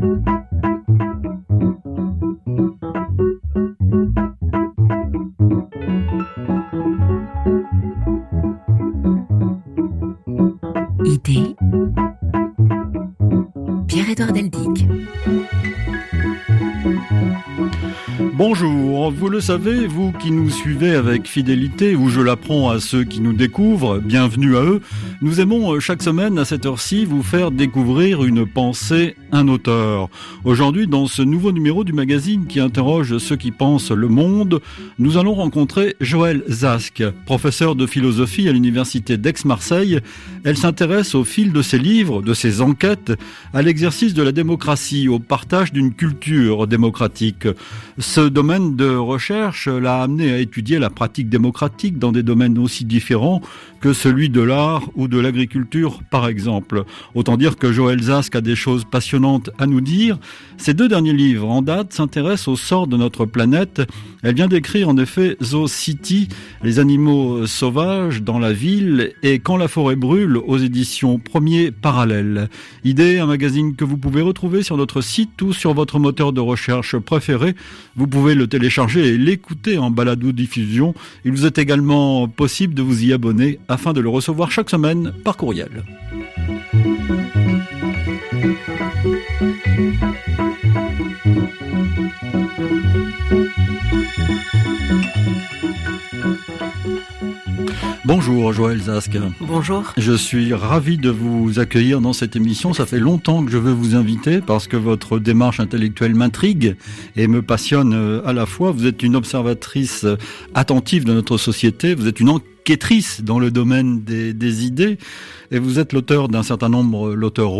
Idée, Pierre-Édouard Deldic. Bonjour, vous le savez, vous qui nous suivez avec fidélité, ou je l'apprends à ceux qui nous découvrent, bienvenue à eux, nous aimons chaque semaine à cette heure-ci vous faire découvrir une pensée, un auteur. Aujourd'hui, dans ce nouveau numéro du magazine qui interroge ceux qui pensent le monde, nous allons rencontrer Joëlle Zask, professeure de philosophie à l'université d'Aix-Marseille. Elle s'intéresse au fil de ses livres, de ses enquêtes, à l'exercice de la démocratie, au partage d'une culture démocratique. Ce domaine de recherche l'a amené à étudier la pratique démocratique dans des domaines aussi différents que celui de l'art ou de l'agriculture, par exemple. Autant dire que Joëlle Zask a des choses passionnantes à nous dire. Ses deux derniers livres en date s'intéressent au sort de notre planète. Elle vient d'écrire en effet Zoo City, les animaux sauvages dans la ville, et Quand la forêt brûle aux éditions Premier Parallèle. Idée, un magazine que vous pouvez retrouver sur notre site ou sur votre moteur de recherche préféré. Vous pouvez le télécharger et l'écouter en balado-diffusion. Il vous est également possible de vous y abonner afin de le recevoir chaque semaine par courriel. Bonjour Joëlle Zask. Bonjour. Je suis ravi de vous accueillir dans cette émission. Ça fait longtemps que je veux vous inviter parce que votre démarche intellectuelle m'intrigue et me passionne à la fois. Vous êtes une observatrice attentive de notre société, vous êtes une enquêtrice dans le domaine des idées, et vous êtes l'auteur d'un certain nombre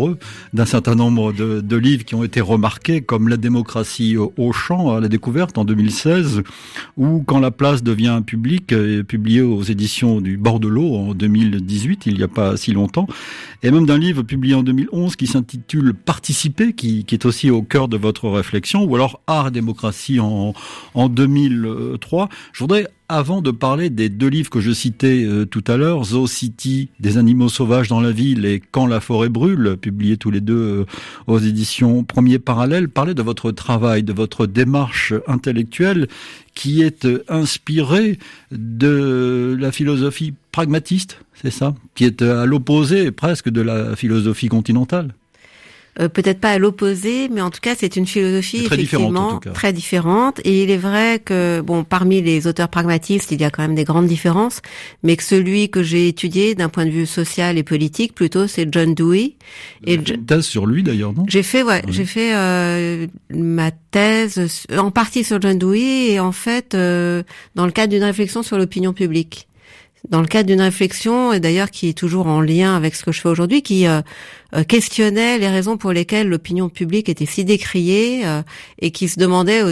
de livres qui ont été remarqués, comme La démocratie au champ, à la découverte en 2016, ou Quand la place devient publique, publié aux éditions du Bord de l'eau en 2018, il n'y a pas si longtemps, et même d'un livre publié en 2011 qui s'intitule Participer, qui est aussi au cœur de votre réflexion, ou alors Art et démocratie en 2003. Je voudrais, avant de parler des deux livres que je citais tout à l'heure, Zoo City, des animaux sauvages dans la ville, et Quand la forêt brûle, publiés tous les deux aux éditions Premier Parallèle, parler de votre travail, de votre démarche intellectuelle qui est inspirée de la philosophie pragmatiste, c'est ça, qui est à l'opposé presque de la philosophie continentale. Peut-être pas à l'opposé, mais en tout cas, c'est une philosophie très effectivement différente, très différente. Et il est vrai que, parmi les auteurs pragmatistes, il y a quand même des grandes différences, mais que celui que j'ai étudié d'un point de vue social et politique, plutôt, c'est John Dewey. Et une thèse sur lui, d'ailleurs, non? J'ai fait ma thèse en partie sur John Dewey, et en fait, dans le cadre d'une réflexion sur l'opinion publique. Dans le cadre d'une réflexion, et d'ailleurs qui est toujours en lien avec ce que je fais aujourd'hui, qui questionnait les raisons pour lesquelles l'opinion publique était si décriée, et qui demandait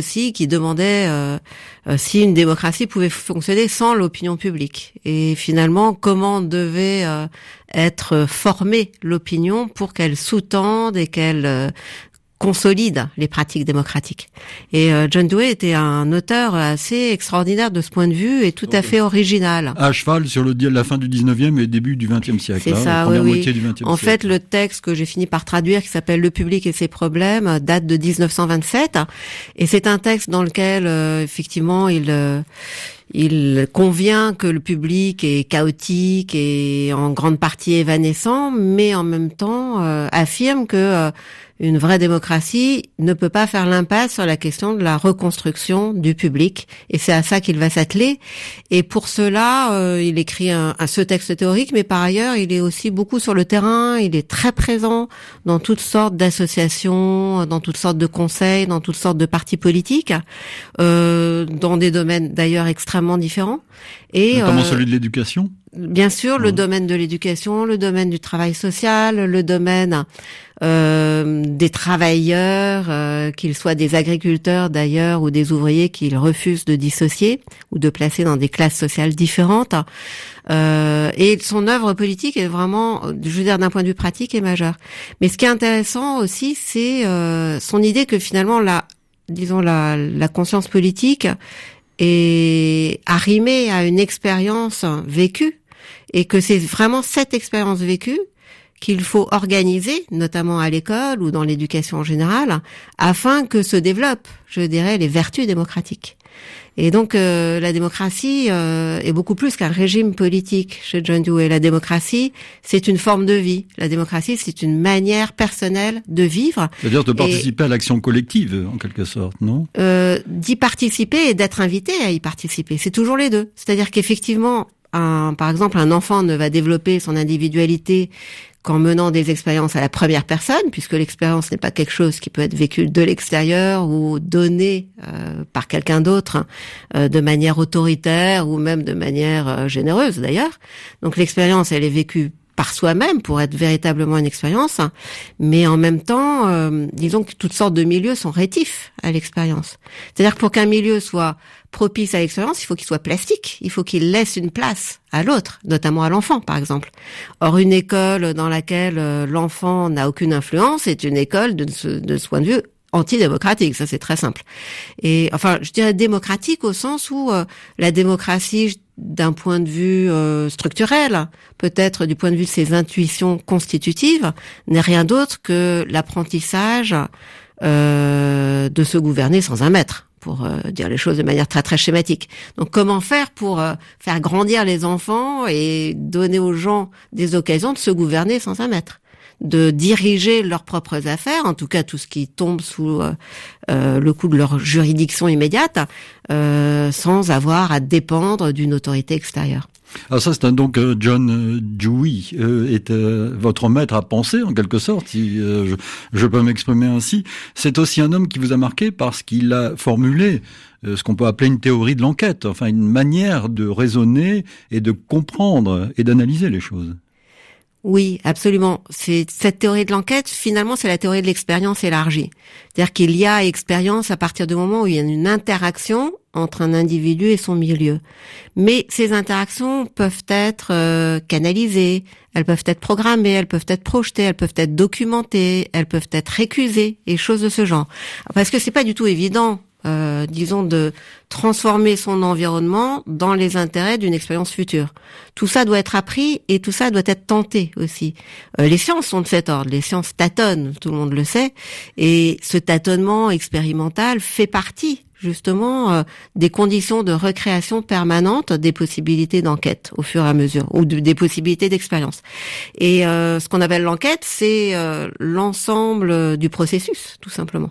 si une démocratie pouvait fonctionner sans l'opinion publique. Et finalement, comment devait être formée l'opinion pour qu'elle sous-tende et qu'elle consolide les pratiques démocratiques. Et John Dewey était un auteur assez extraordinaire de ce point de vue et tout à fait original. À cheval sur la fin du 19e et début du 20e siècle. C'est ça, première oui. moitié du 20e siècle. En fait, le texte que j'ai fini par traduire, qui s'appelle Le public et ses problèmes, date de 1927. Et c'est un texte dans lequel, effectivement, il convient que le public est chaotique et en grande partie évanescent, mais en même temps affirme que une vraie démocratie ne peut pas faire l'impasse sur la question de la reconstruction du public, et c'est à ça qu'il va s'atteler. Et pour cela, il écrit ce texte théorique, mais par ailleurs, il est aussi beaucoup sur le terrain, il est très présent dans toutes sortes d'associations, dans toutes sortes de conseils, dans toutes sortes de partis politiques, dans des domaines d'ailleurs extrêmement différents. Et notamment celui de l'éducation. Bien sûr, le domaine de l'éducation, le domaine du travail social, le domaine des travailleurs, qu'ils soient des agriculteurs d'ailleurs ou des ouvriers qu'ils refusent de dissocier ou de placer dans des classes sociales différentes. Et son œuvre politique est vraiment, je veux dire, d'un point de vue pratique, est majeure. Mais ce qui est intéressant aussi, c'est son idée que finalement la conscience politique est arrimée à une expérience vécue, et que c'est vraiment cette expérience vécue qu'il faut organiser, notamment à l'école ou dans l'éducation en général, afin que se développent, je dirais, les vertus démocratiques. Et donc la démocratie est beaucoup plus qu'un régime politique chez John Dewey. La démocratie, c'est une forme de vie. La démocratie, c'est une manière personnelle de vivre. C'est-à-dire de participer à l'action collective, en quelque sorte, non ? D'y participer et d'être invité à y participer. C'est toujours les deux. C'est-à-dire qu'effectivement, par exemple, un enfant ne va développer son individualité qu'en menant des expériences à la première personne, puisque l'expérience n'est pas quelque chose qui peut être vécu de l'extérieur ou donné par quelqu'un d'autre de manière autoritaire ou même de manière généreuse d'ailleurs. Donc l'expérience, elle est vécue par soi-même pour être véritablement une expérience, mais en même temps, disons que toutes sortes de milieux sont rétifs à l'expérience. C'est-à-dire que pour qu'un milieu soit propice à l'expérience, il faut qu'il soit plastique, il faut qu'il laisse une place à l'autre, notamment à l'enfant par exemple. Or une école dans laquelle l'enfant n'a aucune influence est une école de ce point de vue antidémocratique, ça c'est très simple. Et enfin, je dirais démocratique au sens où la démocratie, d'un point de vue structurel, peut-être du point de vue de ses intuitions constitutives, n'est rien d'autre que l'apprentissage de se gouverner sans un maître, pour dire les choses de manière très très schématique. Donc comment faire pour faire grandir les enfants et donner aux gens des occasions de se gouverner sans un maître, de diriger leurs propres affaires, en tout cas tout ce qui tombe sous le coup de leur juridiction immédiate, sans avoir à dépendre d'une autorité extérieure. Alors ça, c'est donc John Dewey est votre maître à penser, en quelque sorte, si je peux m'exprimer ainsi. C'est aussi un homme qui vous a marqué parce qu'il a formulé ce qu'on peut appeler une théorie de l'enquête, enfin une manière de raisonner et de comprendre et d'analyser les choses. Oui, absolument. Cette théorie de l'enquête, finalement, c'est la théorie de l'expérience élargie. C'est-à-dire qu'il y a expérience à partir du moment où il y a une interaction entre un individu et son milieu. Mais ces interactions peuvent être canalisées, elles peuvent être programmées, elles peuvent être projetées, elles peuvent être documentées, elles peuvent être récusées et choses de ce genre. Parce que c'est pas du tout évident, disons, de transformer son environnement dans les intérêts d'une expérience future. Tout ça doit être appris et tout ça doit être tenté aussi. Les sciences sont de cet ordre, les sciences tâtonnent, tout le monde le sait, et ce tâtonnement expérimental fait partie justement des conditions de recréation permanente des possibilités d'enquête au fur et à mesure, ou des possibilités d'expérience. Et ce qu'on appelle l'enquête, c'est l'ensemble du processus, tout simplement.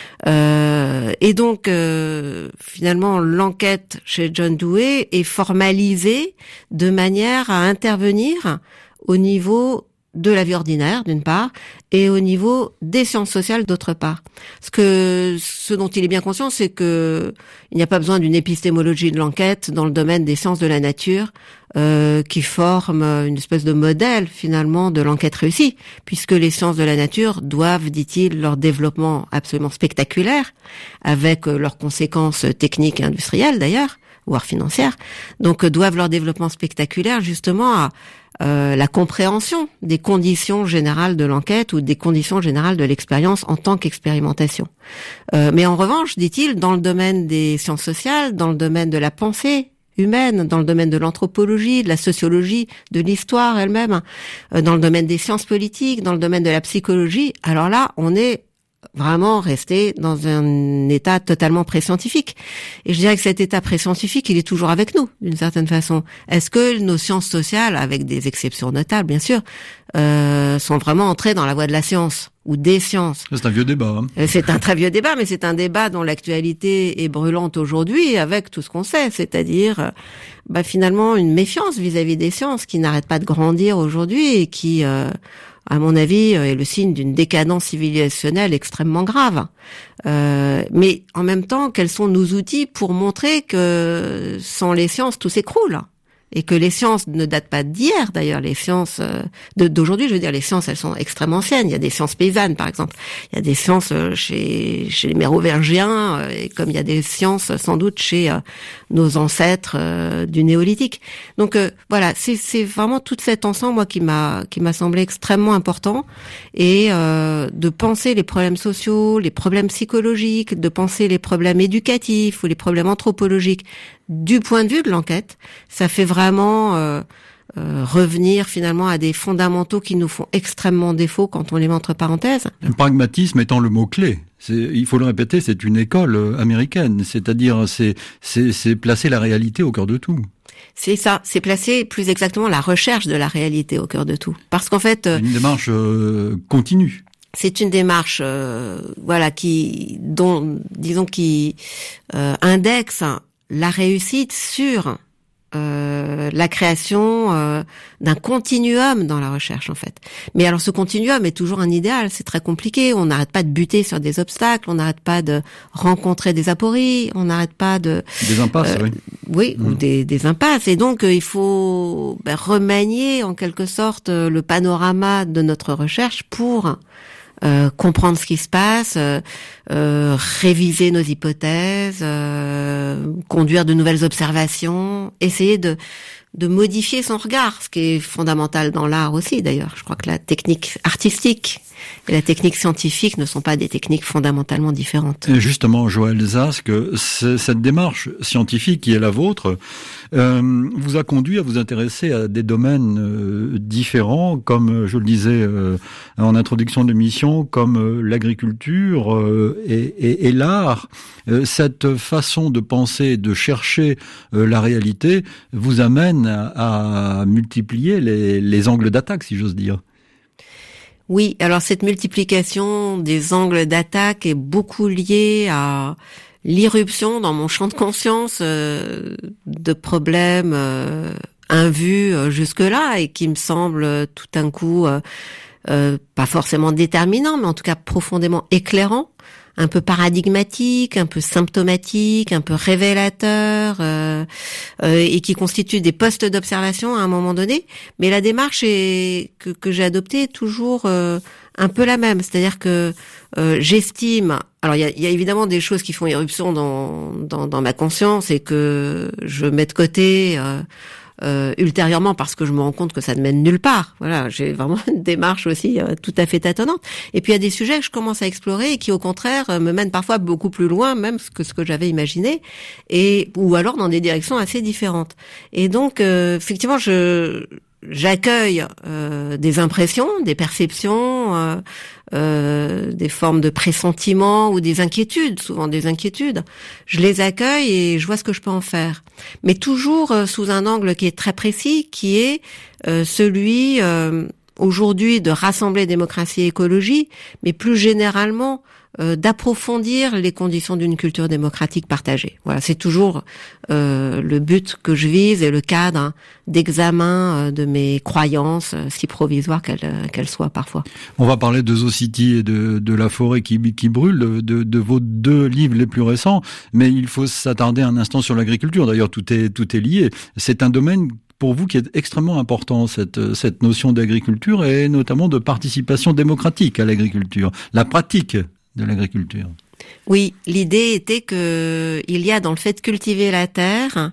Et donc, finalement, l'enquête chez John Dewey est formalisée de manière à intervenir au niveau de la vie ordinaire, d'une part, et au niveau des sciences sociales, d'autre part. Ce dont il est bien conscient, c'est que il n'y a pas besoin d'une épistémologie de l'enquête dans le domaine des sciences de la nature, qui forme une espèce de modèle, finalement, de l'enquête réussie, puisque les sciences de la nature doivent, dit-il, leur développement absolument spectaculaire, avec leurs conséquences techniques et industrielles, d'ailleurs, voire financières, donc doivent leur développement spectaculaire, justement, à la compréhension des conditions générales de l'enquête ou des conditions générales de l'expérience en tant qu'expérimentation. Mais en revanche, dit-il, dans le domaine des sciences sociales, dans le domaine de la pensée humaine, dans le domaine de l'anthropologie, de la sociologie, de l'histoire elle-même, dans le domaine des sciences politiques, dans le domaine de la psychologie, alors là, on est vraiment resté dans un état totalement pré-scientifique. Et je dirais que cet état pré-scientifique, il est toujours avec nous, d'une certaine façon. Est-ce que nos sciences sociales, avec des exceptions notables, bien sûr, sont vraiment entrées dans la voie de la science ou des sciences? C'est un vieux débat. C'est un très vieux débat, mais c'est un débat dont l'actualité est brûlante aujourd'hui avec tout ce qu'on sait, c'est-à-dire finalement une méfiance vis-à-vis des sciences qui n'arrête pas de grandir aujourd'hui et qui à mon avis, est le signe d'une décadence civilisationnelle extrêmement grave. Mais en même temps, quels sont nos outils pour montrer que sans les sciences, tout s'écroule ? Et que les sciences ne datent pas d'hier, d'ailleurs, les sciences d'aujourd'hui, je veux dire, les sciences, elles sont extrêmement anciennes. Il y a des sciences paysannes, par exemple. Il y a des sciences chez les mérovingiens, et comme il y a des sciences, sans doute, chez nos ancêtres du néolithique. Donc voilà, c'est vraiment tout cet ensemble, moi, qui m'a semblé extrêmement important, et de penser les problèmes sociaux, les problèmes psychologiques, de penser les problèmes éducatifs ou les problèmes anthropologiques du point de vue de l'enquête, ça fait vraiment revenir finalement à des fondamentaux qui nous font extrêmement défaut quand on les met entre parenthèses. Le pragmatisme étant le mot-clé. Il faut le répéter, c'est une école américaine, c'est-à-dire c'est placer la réalité au cœur de tout. C'est ça, c'est placer plus exactement la recherche de la réalité au cœur de tout. Parce qu'en fait... une démarche continue. C'est une démarche qui indexe la réussite sur la création d'un continuum dans la recherche en fait. Mais alors ce continuum est toujours un idéal, c'est très compliqué, on n'arrête pas de buter sur des obstacles, on n'arrête pas de rencontrer des apories, on n'arrête pas de... Des impasses, oui. Oui, ou des impasses. Et donc il faut remanier en quelque sorte le panorama de notre recherche pour... comprendre ce qui se passe, réviser nos hypothèses, conduire de nouvelles observations, essayer de modifier son regard, ce qui est fondamental dans l'art aussi d'ailleurs. Je crois que la technique artistique et la technique scientifique ne sont pas des techniques fondamentalement différentes. Et justement, Joëlle Zask, cette démarche scientifique qui est la vôtre vous a conduit à vous intéresser à des domaines différents, comme je le disais en introduction de l'émission, comme l'agriculture et l'art. Cette façon de penser, de chercher la réalité vous amène à multiplier les angles d'attaque, si j'ose dire. Oui, alors cette multiplication des angles d'attaque est beaucoup liée à l'irruption dans mon champ de conscience de problèmes invus jusque-là et qui me semblent tout d'un coup pas forcément déterminants, mais en tout cas profondément éclairants, un peu paradigmatique, un peu symptomatique, un peu révélateur, et qui constituent des postes d'observation à un moment donné. Mais la démarche que j'ai adoptée est toujours un peu la même, c'est-à-dire que j'estime. Alors il y a évidemment des choses qui font irruption dans ma conscience et que je mets de côté. Ultérieurement parce que je me rends compte que ça ne mène nulle part. Voilà, j'ai vraiment une démarche aussi tout à fait tâtonnante. Et puis il y a des sujets que je commence à explorer et qui au contraire me mènent parfois beaucoup plus loin même que ce que j'avais imaginé ou alors dans des directions assez différentes. Et donc effectivement j'accueille des impressions, des perceptions, des formes de pressentiments ou des inquiétudes, souvent des inquiétudes. Je les accueille et je vois ce que je peux en faire. Mais toujours sous un angle qui est très précis, qui est celui aujourd'hui de rassembler démocratie et écologie, mais plus généralement d'approfondir les conditions d'une culture démocratique partagée. Voilà, c'est toujours le but que je vise et le cadre d'examen de mes croyances, si provisoires qu'elles soient parfois. On va parler de Zoo City et de la forêt qui brûle, de vos deux livres les plus récents, mais il faut s'attarder un instant sur l'agriculture. D'ailleurs, tout est lié. C'est un domaine pour vous qui est extrêmement important, cette notion d'agriculture et notamment de participation démocratique à l'agriculture, la pratique de l'agriculture. Oui, l'idée était que il y a dans le fait de cultiver la terre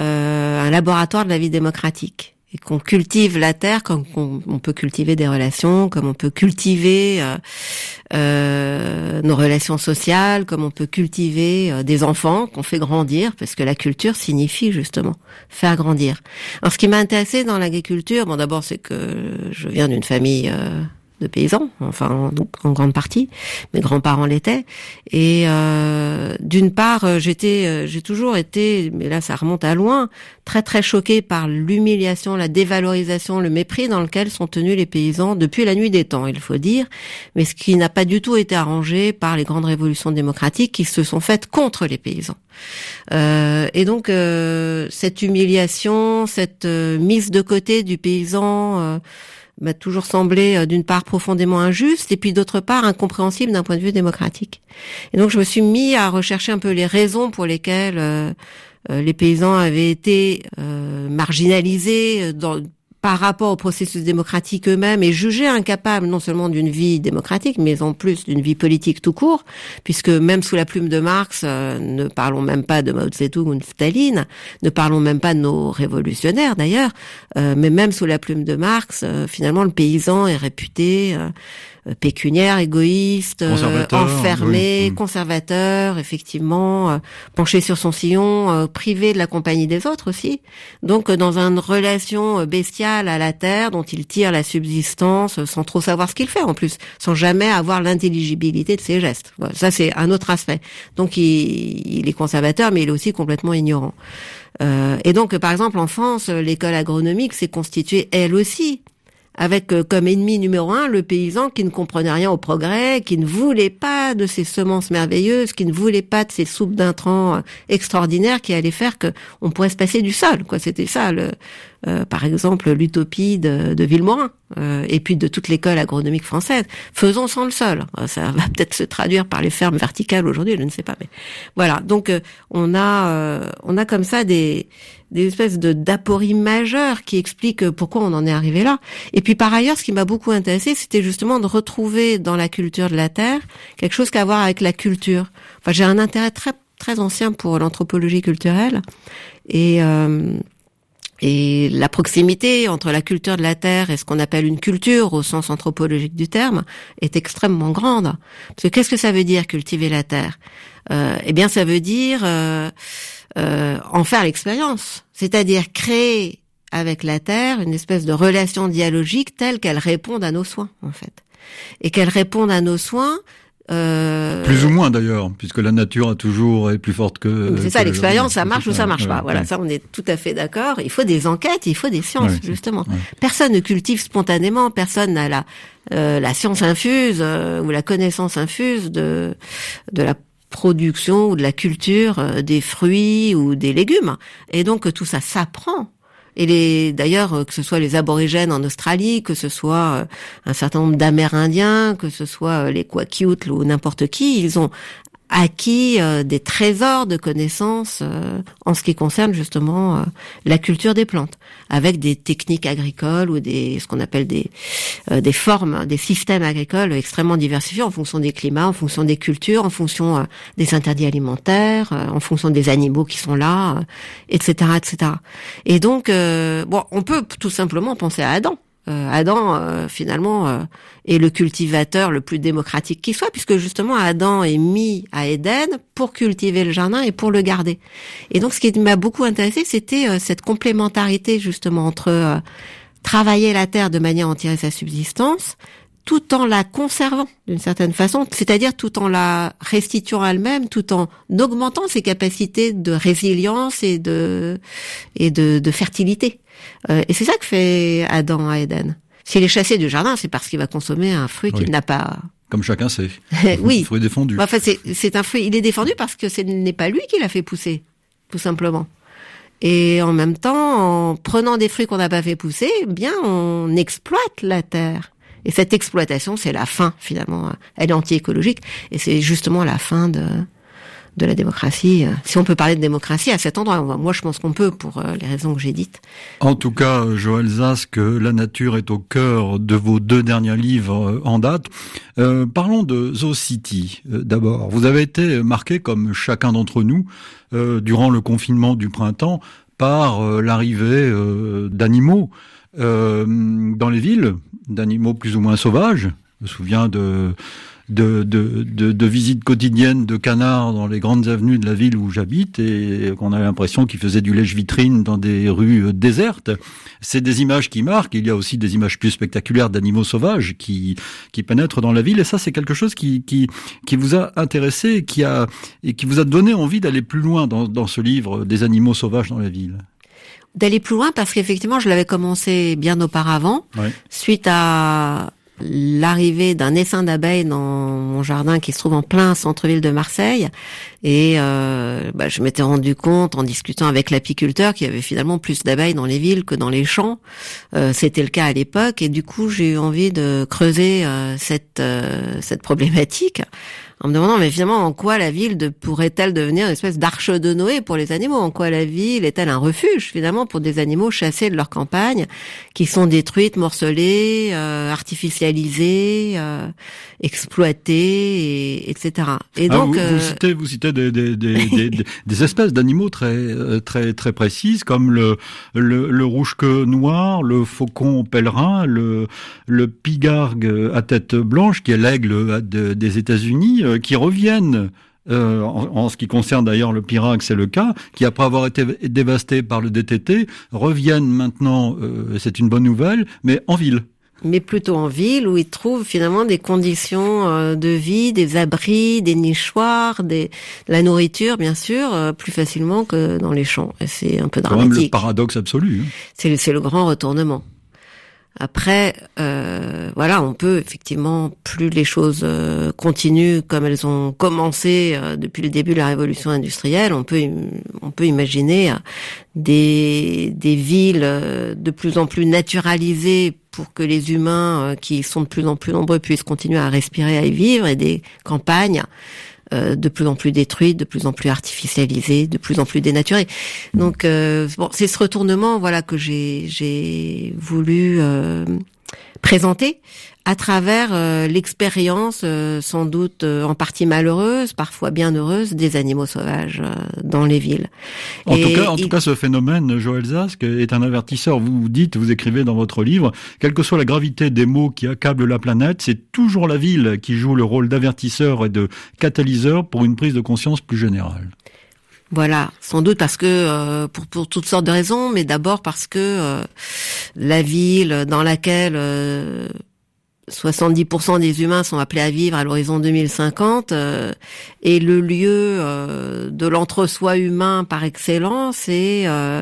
un laboratoire de la vie démocratique. Et qu'on cultive la terre comme on peut cultiver des relations, comme on peut cultiver nos relations sociales, comme on peut cultiver des enfants qu'on fait grandir, parce que la culture signifie justement faire grandir. Alors ce qui m'a intéressé dans l'agriculture, bon d'abord c'est que je viens d'une famille de paysans, enfin donc en grande partie, mes grands-parents l'étaient, et d'une part j'ai toujours été, mais là ça remonte à loin, très très choquée par l'humiliation, la dévalorisation, le mépris dans lequel sont tenus les paysans depuis la nuit des temps, il faut dire, mais ce qui n'a pas du tout été arrangé par les grandes révolutions démocratiques qui se sont faites contre les paysans. Et donc cette humiliation, cette mise de côté du paysan m'a toujours semblé d'une part profondément injuste et puis d'autre part incompréhensible d'un point de vue démocratique. Et donc je me suis mis à rechercher un peu les raisons pour lesquelles les paysans avaient été marginalisés par rapport au processus démocratique eux-mêmes et jugés incapables non seulement d'une vie démocratique, mais en plus d'une vie politique tout court, puisque même sous la plume de Marx, ne parlons même pas de Mao Tse-tung ou de Staline, ne parlons même pas de nos révolutionnaires d'ailleurs, mais même sous la plume de Marx, finalement le paysan est réputé pécuniaire, égoïste, enfermé, oui. conservateur, effectivement, penché sur son sillon, privé de la compagnie des autres aussi. Donc dans une relation bestiale à la terre dont il tire la subsistance sans trop savoir ce qu'il fait en plus, sans jamais avoir l'intelligibilité de ses gestes. Voilà, ça c'est un autre aspect. Donc il est conservateur, mais il est aussi complètement ignorant. Et donc par exemple en France, l'école agronomique s'est constituée elle aussi avec comme ennemi numéro 1 le paysan qui ne comprenait rien au progrès, qui ne voulait pas de ces semences merveilleuses, qui ne voulait pas de ces soupes d'intrants extraordinaires qui allaient faire que on pourrait se passer du sol. Quoi, c'était ça, par exemple, l'utopie de Vilmorin et puis de toute l'école agronomique française. Faisons sans le sol. Ça va peut-être se traduire par les fermes verticales aujourd'hui, je ne sais pas, mais voilà. Donc on a comme ça des espèces d'apories majeures qui expliquent pourquoi on en est arrivé là. Et puis par ailleurs, ce qui m'a beaucoup intéressé, c'était justement de retrouver dans la culture de la terre quelque chose qu'à voir avec la culture. Enfin, j'ai un intérêt très très ancien pour l'anthropologie culturelle et la proximité entre la culture de la terre et ce qu'on appelle une culture au sens anthropologique du terme est extrêmement grande. Parce que qu'est-ce que ça veut dire cultiver la terre ? Eh bien, ça veut dire en faire l'expérience, c'est-à-dire créer avec la terre une espèce de relation dialogique telle qu'elle réponde à nos soins, en fait. Et qu'elle réponde à nos soins... Plus ou moins d'ailleurs, puisque la nature a toujours est plus forte que... C'est ça, l'expérience, ça marche ou ça marche pas. Voilà, ça on est tout à fait d'accord. Il faut des enquêtes, il faut des sciences, justement. Personne ne cultive spontanément, personne n'a la science infuse ou la connaissance infuse de la production ou de la culture des fruits ou des légumes. Et donc tout ça s'apprend. Et d'ailleurs, que ce soit les aborigènes en Australie, que ce soit un certain nombre d'Amérindiens, que ce soit les Kwakiutl ou n'importe qui, ils ont acquis des trésors de connaissances en ce qui concerne justement la culture des plantes, avec des techniques agricoles ou ce qu'on appelle des formes, des systèmes agricoles extrêmement diversifiés en fonction des climats, en fonction des cultures, en fonction des interdits alimentaires, en fonction des animaux qui sont là, etc., etc. Et donc, on peut tout simplement penser à Adam. Adam, finalement, est le cultivateur le plus démocratique qui soit, puisque justement Adam est mis à Éden pour cultiver le jardin et pour le garder. Et donc, ce qui m'a beaucoup intéressé, c'était cette complémentarité justement entre travailler la terre de manière à en tirer sa subsistance, tout en la conservant d'une certaine façon, c'est-à-dire tout en la restituant elle-même, tout en augmentant ses capacités de résilience et de fertilité. Et c'est ça que fait Adam à Éden. S'il est chassé du jardin, c'est parce qu'il va consommer un fruit qu'il n'a pas... Comme chacun sait. Oui. Le fruit défendu. Enfin, c'est un fruit, il est défendu parce que ce n'est pas lui qui l'a fait pousser, tout simplement. Et en même temps, en prenant des fruits qu'on n'a pas fait pousser, eh bien, on exploite la terre. Et cette exploitation, c'est la fin, finalement. Elle est anti-écologique. Et c'est justement la fin de la démocratie. Si on peut parler de démocratie à cet endroit, moi je pense qu'on peut pour les raisons que j'ai dites. En tout cas, Joël Zask, la nature est au cœur de vos 2 derniers livres en date. Parlons de Zoo City d'abord. Vous avez été marqué, comme chacun d'entre nous, durant le confinement du printemps, par l'arrivée d'animaux dans les villes, d'animaux plus ou moins sauvages. Je me souviens de visites quotidiennes de canards dans les grandes avenues de la ville où j'habite et qu'on avait l'impression qu'ils faisaient du lèche-vitrine dans des rues désertes. C'est des images qui marquent. Il y a aussi des images plus spectaculaires d'animaux sauvages qui pénètrent dans la ville. Et ça, c'est quelque chose qui vous a intéressé et qui vous a donné envie d'aller plus loin dans ce livre des animaux sauvages dans la ville. D'aller plus loin parce qu'effectivement, je l'avais commencé bien auparavant, suite à l'arrivée d'un essaim d'abeilles dans mon jardin qui se trouve en plein centre-ville de Marseille. Et je m'étais rendu compte en discutant avec l'apiculteur qu'il y avait finalement plus d'abeilles dans les villes que dans les champs. C'était le cas à l'époque et du coup j'ai eu envie de creuser cette problématique en me demandant, mais finalement, en quoi la ville pourrait-elle devenir une espèce d'arche de Noé pour les animaux? En quoi la ville est-elle un refuge, finalement, pour des animaux chassés de leur campagne, qui sont détruites, morcelées, artificialisées, exploitées, etc. Et donc, vous citez des espèces d'animaux très précises, comme le rouge-queue noir, le faucon pèlerin, le pigargue à tête blanche, qui est l'aigle des États-Unis, qui reviennent, en ce qui concerne d'ailleurs le pigargue, c'est le cas, qui après avoir été dévasté par le DTT, reviennent maintenant, c'est une bonne nouvelle, mais en ville. Mais plutôt en ville, où ils trouvent finalement des conditions de vie, des abris, des nichoirs, la nourriture, bien sûr, plus facilement que dans les champs. Et c'est un peu dramatique. C'est quand même le paradoxe absolu. C'est le grand retournement. Après, voilà, on peut effectivement, plus les choses continuent comme elles ont commencé depuis le début de la révolution industrielle, on peut imaginer des villes de plus en plus naturalisées pour que les humains qui sont de plus en plus nombreux puissent continuer à respirer, à y vivre, et des campagnes de plus en plus détruites, de plus en plus artificialisées, de plus en plus dénaturées. Donc c'est ce retournement, voilà, que j'ai voulu présenter à travers l'expérience, sans doute en partie malheureuse, parfois bien heureuse, des animaux sauvages dans les villes. En tout cas, ce phénomène, Joël Zask, est un avertisseur. Vous écrivez dans votre livre, quelle que soit la gravité des maux qui accablent la planète, c'est toujours la ville qui joue le rôle d'avertisseur et de catalyseur pour une prise de conscience plus générale. Voilà, sans doute parce que pour toutes sortes de raisons, mais d'abord parce que la ville dans laquelle 70% des humains sont appelés à vivre à l'horizon 2050 est le lieu de l'entre-soi humain par excellence, et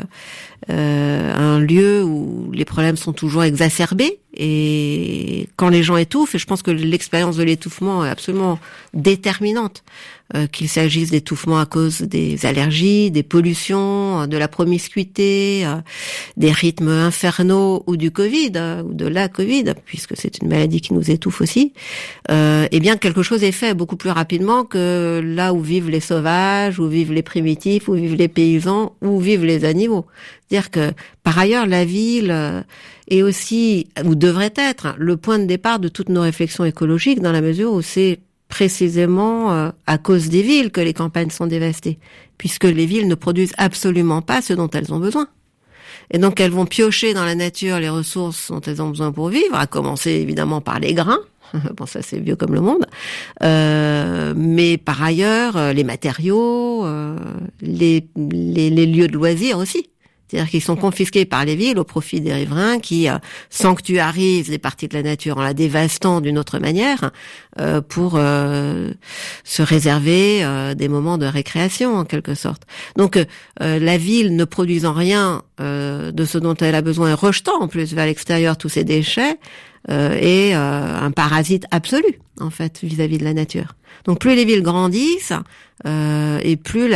un lieu où les problèmes sont toujours exacerbés. Et quand les gens étouffent, et je pense que l'expérience de l'étouffement est absolument déterminante, qu'il s'agisse d'étouffement à cause des allergies, des pollutions, de la promiscuité, des rythmes infernaux ou du Covid, ou de la Covid, puisque c'est une maladie qui nous étouffe aussi, eh bien quelque chose est fait beaucoup plus rapidement que là où vivent les sauvages, où vivent les primitifs, où vivent les paysans, où vivent les animaux. C'est-à-dire que, par ailleurs, la ville est aussi, ou devrait être, le point de départ de toutes nos réflexions écologiques, dans la mesure où c'est précisément à cause des villes que les campagnes sont dévastées, puisque les villes ne produisent absolument pas ce dont elles ont besoin. Et donc elles vont piocher dans la nature les ressources dont elles ont besoin pour vivre, à commencer évidemment par les grains. Bon, ça c'est vieux comme le monde. Mais par ailleurs, les matériaux, les lieux de loisirs aussi. C'est-à-dire qu'ils sont confisqués par les villes au profit des riverains qui sanctuarisent des parties de la nature en la dévastant d'une autre manière pour se réserver des moments de récréation en quelque sorte. Donc la ville ne produisant rien de ce dont elle a besoin et rejetant en plus vers l'extérieur tous ces déchets est un parasite absolu en fait vis-à-vis de la nature. Donc plus les villes grandissent et plus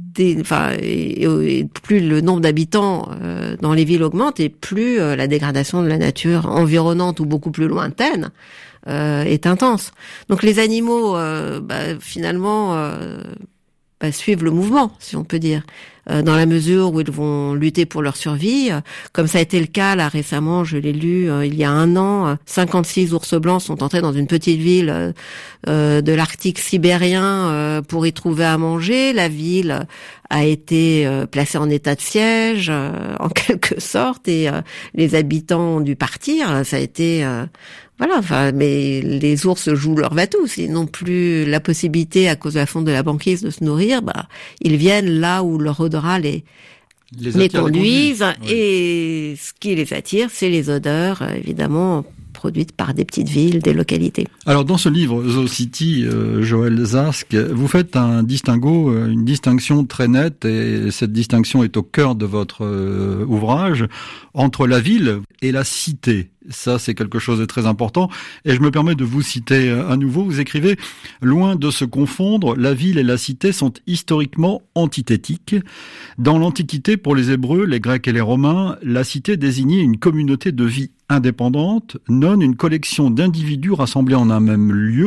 plus le nombre d'habitants dans les villes augmente, et plus la dégradation de la nature environnante ou beaucoup plus lointaine est intense. Donc les animaux finalement suivent le mouvement, si on peut dire, dans la mesure où ils vont lutter pour leur survie, comme ça a été le cas là récemment, je l'ai lu il y a 1 an, 56 ours blancs sont entrés dans une petite ville de l'Arctique sibérien pour y trouver à manger. La ville a été placée en état de siège en quelque sorte, et les habitants ont dû partir. Ça a été mais les ours jouent leur va-tout. Ils n'ont plus la possibilité, à cause de la fonte de la banquise, de se nourrir. Ils viennent là où leur odorat les conduisent. Oui. Et ce qui les attire, c'est les odeurs, évidemment, produites par des petites villes, des localités. Alors dans ce livre, Zoo City, Joël Zask, vous faites une distinction très nette, et cette distinction est au cœur de votre ouvrage, entre la ville et la cité. Ça, c'est quelque chose de très important. Et je me permets de vous citer à nouveau. Vous écrivez « Loin de se confondre, la ville et la cité sont historiquement antithétiques. Dans l'Antiquité, pour les Hébreux, les Grecs et les Romains, la cité désignait une communauté de vie indépendante, non une collection d'individus rassemblés en un même lieu,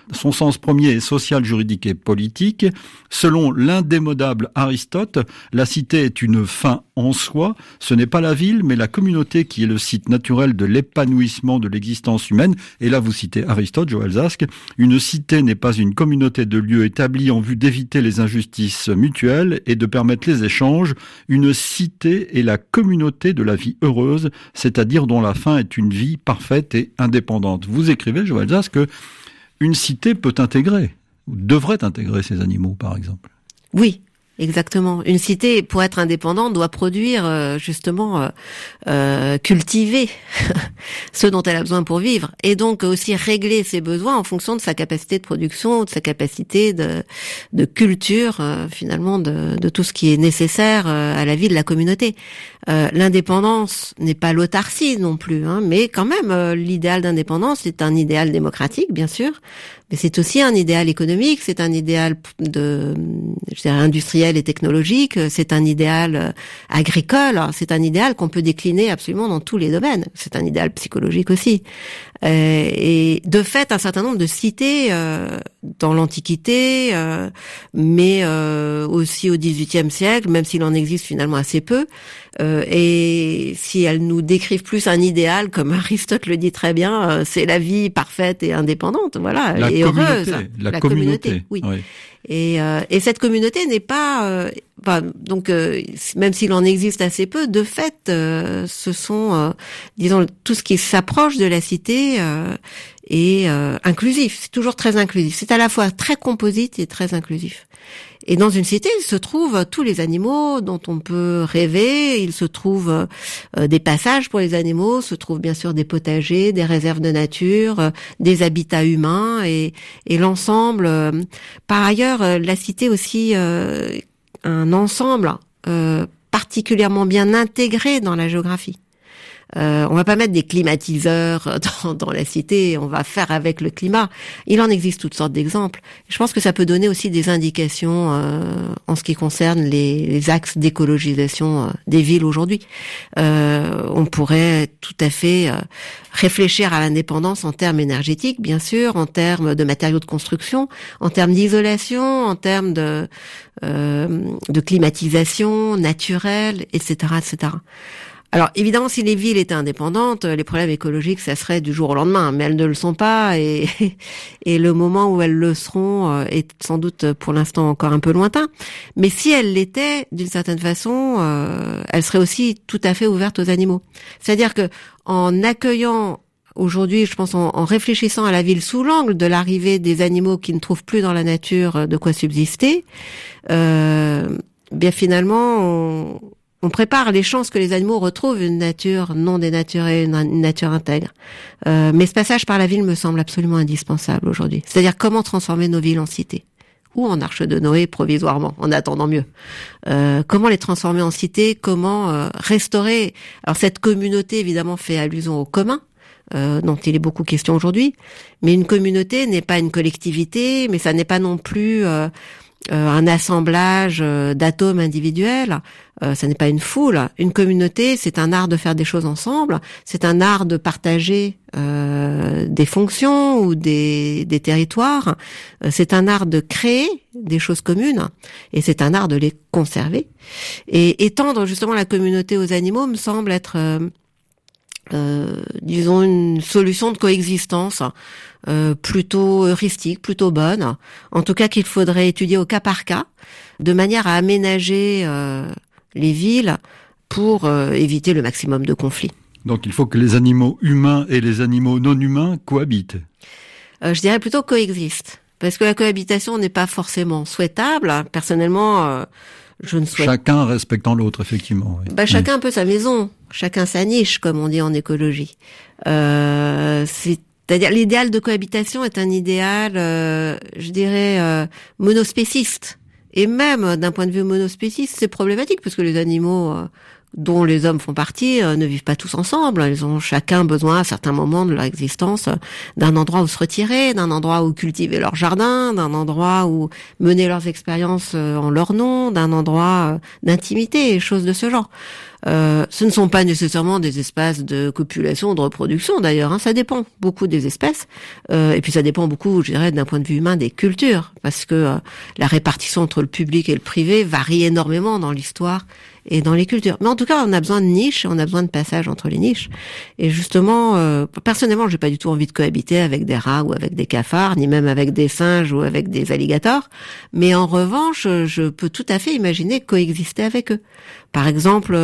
Son sens premier est social, juridique et politique. Selon l'indémodable Aristote, la cité est une fin en soi. Ce n'est pas la ville, mais la communauté qui est le site naturel de l'épanouissement de l'existence humaine. Et là, vous citez Aristote, Joël Zask. Une cité n'est pas une communauté de lieux établis en vue d'éviter les injustices mutuelles et de permettre les échanges. Une cité est la communauté de la vie heureuse, c'est-à-dire dont la fin est une vie parfaite et indépendante. Vous écrivez, Joël Zask, que une cité peut intégrer, ou devrait intégrer ces animaux, par exemple. Oui, exactement. Une cité, pour être indépendante, doit produire, cultiver ce dont elle a besoin pour vivre. Et donc aussi régler ses besoins en fonction de sa capacité de production, de sa capacité de culture, finalement, de tout ce qui est nécessaire à la vie de la communauté. L'indépendance n'est pas l'autarcie non plus, mais quand même, l'idéal d'indépendance est un idéal démocratique, bien sûr, mais c'est aussi un idéal économique, c'est un idéal industriel et technologique, c'est un idéal agricole, c'est un idéal qu'on peut décliner absolument dans tous les domaines, c'est un idéal psychologique aussi. Et de fait, un certain nombre de cités dans l'Antiquité, mais aussi au XVIIIe siècle, même s'il en existe finalement assez peu, et si elles nous décrivent plus un idéal, comme Aristote le dit très bien, c'est la vie parfaite et indépendante, voilà, et heureuse. La communauté, oui. Et cette communauté n'est pas, même s'il en existe assez peu, de fait, ce sont, disons, tout ce qui s'approche de la cité est inclusif. C'est toujours très inclusif. C'est à la fois très composite et très inclusif. Et dans une cité, il se trouve tous les animaux dont on peut rêver. Il se trouve des passages pour les animaux, se trouvent bien sûr des potagers, des réserves de nature, des habitats humains et l'ensemble. Par ailleurs, la cité aussi un ensemble particulièrement bien intégré dans la géographie. On va pas mettre des climatiseurs dans la cité, on va faire avec le climat. Il en existe toutes sortes d'exemples. Je pense que ça peut donner aussi des indications en ce qui concerne les axes d'écologisation des villes aujourd'hui. On pourrait tout à fait réfléchir à l'indépendance en termes énergétiques, bien sûr, en termes de matériaux de construction, en termes d'isolation, en termes de climatisation naturelle, etc., etc. Alors évidemment, si les villes étaient indépendantes, les problèmes écologiques, ça serait du jour au lendemain, mais elles ne le sont pas, et le moment où elles le seront est sans doute pour l'instant encore un peu lointain. Mais si elles l'étaient, d'une certaine façon, elles seraient aussi tout à fait ouvertes aux animaux. C'est-à-dire que en accueillant aujourd'hui, je pense, en réfléchissant à la ville sous l'angle de l'arrivée des animaux qui ne trouvent plus dans la nature de quoi subsister, bien finalement, on prépare les chances que les animaux retrouvent une nature non dénaturée, une nature intègre. Mais ce passage par la ville me semble absolument indispensable aujourd'hui. C'est-à-dire comment transformer nos villes en cités ou en arche de Noé provisoirement, en attendant mieux. Comment les transformer en cités, comment restaurer. Alors cette communauté évidemment fait allusion au commun, dont il est beaucoup question aujourd'hui, mais une communauté n'est pas une collectivité, mais ça n'est pas non plus un assemblage d'atomes individuels, ça n'est pas une foule. Une communauté, c'est un art de faire des choses ensemble, c'est un art de partager des fonctions ou des territoires, c'est un art de créer des choses communes, et c'est un art de les conserver. Et étendre justement la communauté aux animaux me semble être disons une solution de coexistence plutôt heuristique, plutôt bonne, en tout cas qu'il faudrait étudier au cas par cas, de manière à aménager les villes pour éviter le maximum de conflits. Donc il faut que les animaux humains et les animaux non humains cohabitent. Je dirais plutôt coexistent, parce que la cohabitation n'est pas forcément souhaitable. Personnellement, je ne souhaite... Chacun respectant l'autre, effectivement. Oui. Chacun un peu sa maison, chacun sa niche, comme on dit en écologie. C'est-à-dire l'idéal de cohabitation est un idéal, je dirais, monospéciste. Et même d'un point de vue monospéciste, c'est problématique, parce que les animaux dont les hommes font partie, ne vivent pas tous ensemble. Ils ont chacun besoin à certains moments de leur existence d'un endroit où se retirer, d'un endroit où cultiver leur jardin, d'un endroit où mener leurs expériences en leur nom, d'un endroit d'intimité et choses de ce genre. Ce ne sont pas nécessairement des espaces de copulation ou de reproduction d'ailleurs, ça dépend beaucoup des espèces, et puis ça dépend beaucoup, je dirais, d'un point de vue humain, des cultures, parce que la répartition entre le public et le privé varie énormément dans l'histoire et dans les cultures. Mais en tout cas, on a besoin de niches, on a besoin de passages entre les niches. Et justement, personnellement, j'ai pas du tout envie de cohabiter avec des rats ou avec des cafards, ni même avec des singes ou avec des alligators. Mais en revanche, je peux tout à fait imaginer coexister avec eux. Par exemple,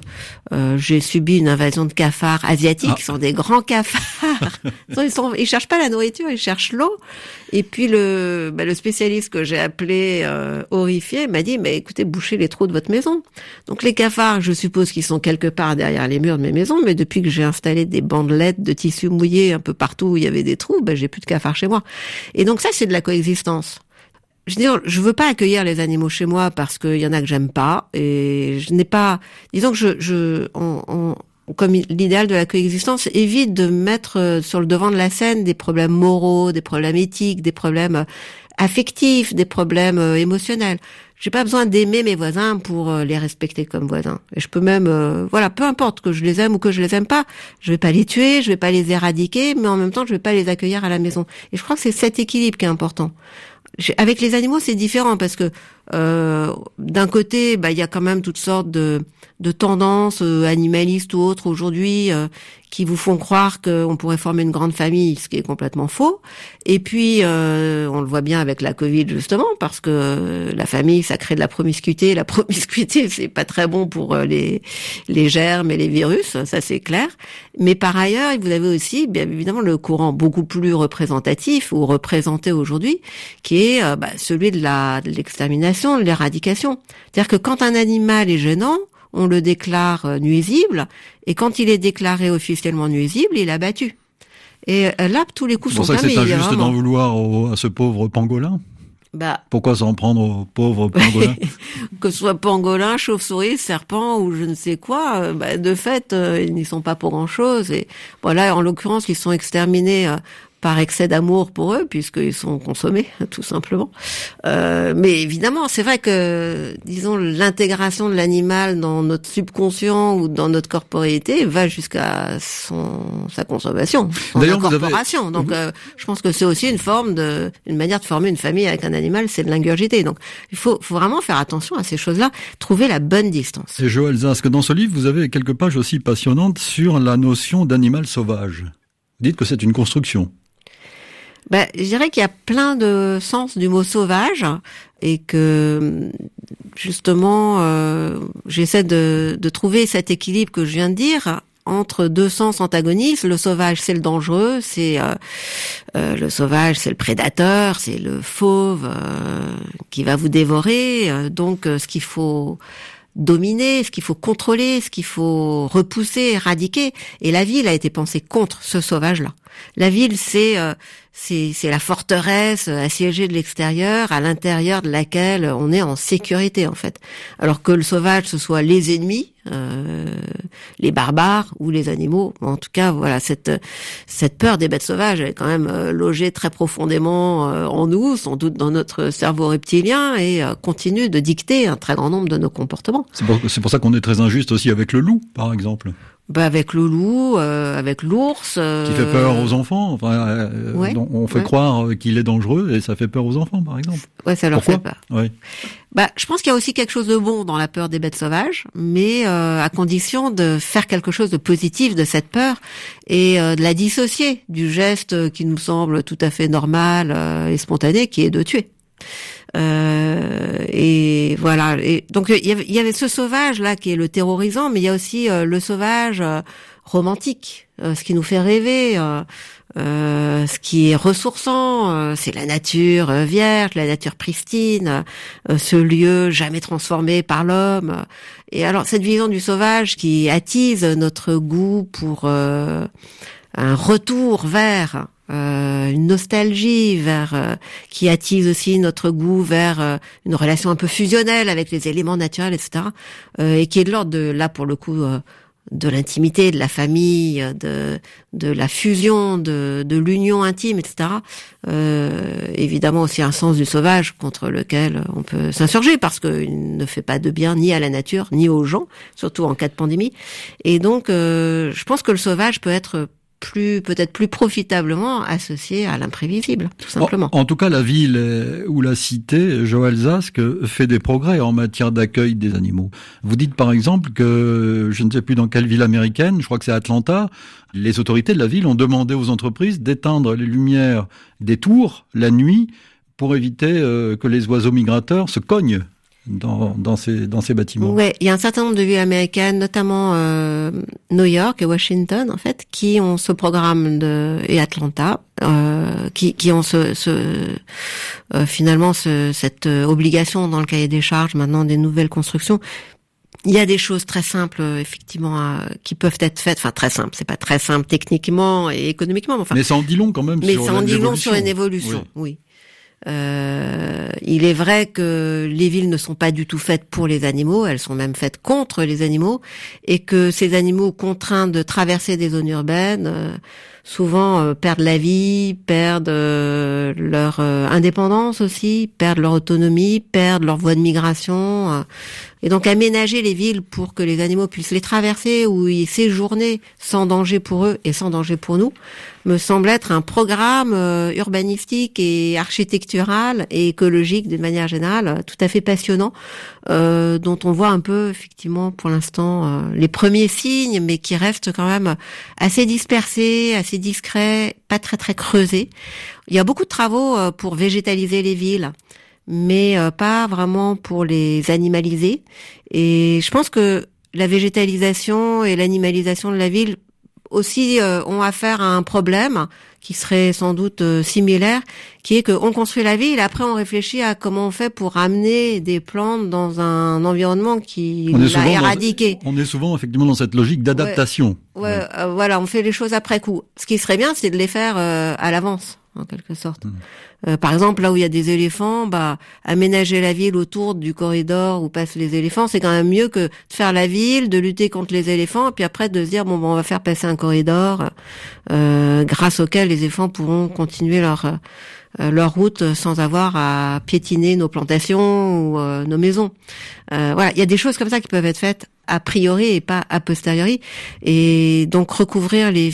j'ai subi une invasion de cafards asiatiques, qui sont des grands cafards. Ils cherchent pas la nourriture, ils cherchent l'eau. Et puis le spécialiste que j'ai appelé horrifié m'a dit, mais écoutez, bouchez les trous de votre maison. Donc les cafards, je suppose qu'ils sont quelque part derrière les murs de mes maisons, mais depuis que j'ai installé des bandelettes de tissu mouillé un peu partout où il y avait des trous, j'ai plus de cafards chez moi. Et donc ça, c'est de la coexistence. Je veux dire, je veux pas accueillir les animaux chez moi parce qu'il y en a que j'aime pas, et je n'ai pas, disons que comme l'idéal de la coexistence évite de mettre sur le devant de la scène des problèmes moraux, des problèmes éthiques, des problèmes affectifs, des problèmes émotionnels. J'ai pas besoin d'aimer mes voisins pour les respecter comme voisins. Et je peux même, peu importe que je les aime ou que je les aime pas, je vais pas les tuer, je vais pas les éradiquer, mais en même temps, je vais pas les accueillir à la maison. Et je crois que c'est cet équilibre qui est important. Avec les animaux, c'est différent parce que d'un côté, il y a quand même toutes sortes de tendances animalistes ou autres aujourd'hui qui vous font croire qu'on pourrait former une grande famille, ce qui est complètement faux. Et puis, on le voit bien avec la Covid justement, parce que la famille, ça crée de la promiscuité. La promiscuité, c'est pas très bon pour les germes et les virus, ça c'est clair. Mais par ailleurs, vous avez aussi, bien évidemment, le courant beaucoup plus représentatif ou représenté aujourd'hui, qui est celui de l'extermination, de l'éradication. C'est-à-dire que quand un animal est gênant, on le déclare nuisible, et quand il est déclaré officiellement nuisible, il est abattu. Et là, tous les coups sont permis. C'est pour ça que c'est injuste d'en vouloir à ce pauvre pangolin. Pourquoi s'en prendre au pauvre pangolin? Que ce soit pangolin, chauve-souris, serpent ou je ne sais quoi, de fait, ils n'y sont pas pour grand-chose. Et voilà, en l'occurrence, ils sont exterminés par excès d'amour pour eux, puisqu'ils sont consommés, tout simplement. Mais évidemment, c'est vrai que, disons, l'intégration de l'animal dans notre subconscient ou dans notre corporéité va jusqu'à sa consommation, son incorporation. Donc, je pense que c'est aussi une manière de former une famille avec un animal, c'est de l'ingurgiter. Donc, il faut vraiment faire attention à ces choses-là, trouver la bonne distance. Et Joëlle Zask, dans ce livre, vous avez quelques pages aussi passionnantes sur la notion d'animal sauvage. Vous dites que c'est une construction. Je dirais qu'il y a plein de sens du mot sauvage et que justement j'essaie de trouver cet équilibre que je viens de dire entre deux sens antagonistes. Le sauvage, c'est le dangereux, c'est le sauvage, c'est le prédateur, c'est le fauve qui va vous dévorer. Donc ce qu'il faut dominer, ce qu'il faut contrôler, ce qu'il faut repousser, éradiquer. Et la ville a été pensée contre ce sauvage-là. La ville, c'est la forteresse assiégée de l'extérieur, à l'intérieur de laquelle on est en sécurité, en fait. Alors que le sauvage, ce soit les ennemis, les barbares ou les animaux. En tout cas, voilà, cette peur des bêtes sauvages est quand même logée très profondément en nous, sans doute dans notre cerveau reptilien, et continue de dicter un très grand nombre de nos comportements. C'est pour ça qu'on est très injuste aussi avec le loup, par exemple. Avec le loup, avec l'ours. Qui fait peur aux enfants. Enfin, on fait croire qu'il est dangereux et ça fait peur aux enfants, par exemple. Ouais, ça leur fait peur. Ouais. Je pense qu'il y a aussi quelque chose de bon dans la peur des bêtes sauvages, mais à condition de faire quelque chose de positif de cette peur et de la dissocier du geste qui nous semble tout à fait normal et spontané, qui est de tuer. Et voilà. Et donc il y avait ce sauvage là qui est le terrorisant, mais il y a aussi le sauvage romantique, ce qui nous fait rêver, ce qui est ressourçant, c'est la nature vierge, la nature pristine, ce lieu jamais transformé par l'homme. Et alors cette vision du sauvage qui attise notre goût pour un retour vers une nostalgie vers qui attise aussi notre goût vers une relation un peu fusionnelle avec les éléments naturels, etc. Et qui est de l'ordre de, là pour le coup, de l'intimité, de la famille, de la fusion, de l'union intime, etc. Évidemment aussi un sens du sauvage contre lequel on peut s'insurger parce qu'il ne fait pas de bien ni à la nature ni aux gens, surtout en cas de pandémie. Et donc, je pense que le sauvage peut être peut-être plus profitablement associé à l'imprévisible, tout simplement. En tout cas, la ville ou la cité, Joël Zask, fait des progrès en matière d'accueil des animaux. Vous dites par exemple que, je ne sais plus dans quelle ville américaine, je crois que c'est Atlanta, les autorités de la ville ont demandé aux entreprises d'éteindre les lumières des tours la nuit pour éviter que les oiseaux migrateurs se cognent dans ces bâtiments. Ouais, il y a un certain nombre de villes américaines, notamment New York et Washington en fait, qui ont ce programme et Atlanta, qui ont finalement cette obligation dans le cahier des charges maintenant des nouvelles constructions. Il y a des choses très simples, effectivement, qui peuvent être faites. Enfin, très simples. C'est pas très simple techniquement et économiquement, mais enfin. Mais ça en dit long quand même. Mais ça en dit long sur une évolution. Oui. Il est vrai que les villes ne sont pas du tout faites pour les animaux, elles sont même faites contre les animaux, et que ces animaux contraints de traverser des zones urbaines souvent perdent la vie, perdent leur indépendance aussi, perdent leur autonomie, perdent leur voie de migration. Et donc aménager les villes pour que les animaux puissent les traverser ou y séjourner sans danger pour eux et sans danger pour nous me semble être un programme urbanistique et architectural et écologique d'une manière générale tout à fait passionnant, dont on voit un peu effectivement pour l'instant les premiers signes, mais qui restent quand même assez dispersés, assez discrets, pas très très creusés. Il y a beaucoup de travaux pour végétaliser les villes, mais pas vraiment pour les animaliser. Et je pense que la végétalisation et l'animalisation de la ville aussi ont affaire à un problème qui serait sans doute similaire, qui est qu'on construit la ville, après on réfléchit à comment on fait pour ramener des plantes dans un environnement qui l'a éradiqué. On est souvent effectivement dans cette logique d'adaptation. Ouais. Voilà, on fait les choses après coup. Ce qui serait bien, c'est de les faire à l'avance, en quelque sorte. Par exemple, là où il y a des éléphants, aménager la ville autour du corridor où passent les éléphants, c'est quand même mieux que de faire la ville, de lutter contre les éléphants, et puis après de se dire on va faire passer un corridor grâce auquel les éléphants pourront continuer leur route sans avoir à piétiner nos plantations ou nos maisons. Voilà, il y a des choses comme ça qui peuvent être faites a priori et pas a posteriori, et donc recouvrir les